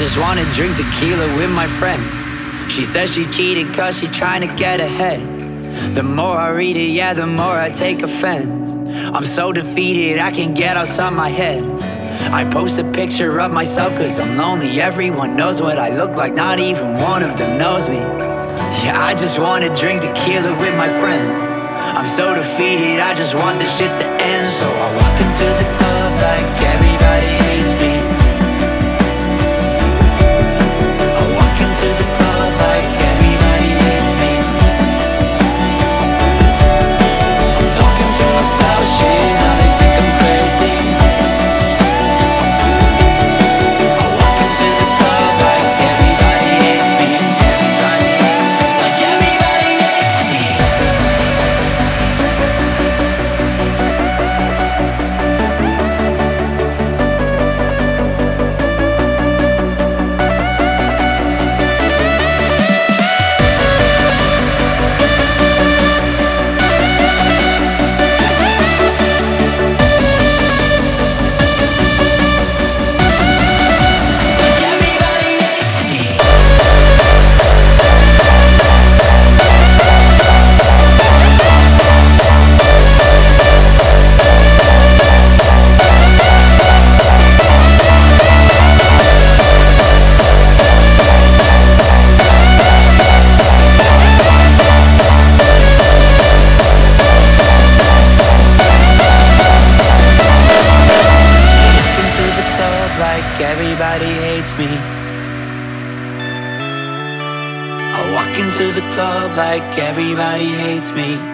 just wanna drink tequila with my friend. She says she cheated cause she trying to get ahead. The more I read it, yeah, the more I take offense. I'm so defeated, I can't get outside my head. I post a picture of myself cause I'm lonely. Everyone knows what I look like, not even one of them knows me. Yeah, I just wanna drink tequila with my friends. I'm so defeated, I just want this shit to end. So I walk into the club like everybody hates me. I walk into the club like everybody hates me. I'm talking to myself, shit, now they think I'm crazy. I walk into the club like everybody hates me. Everybody hates me. Like everybody hates me. Everybody hates me. I walk into the club like everybody hates me.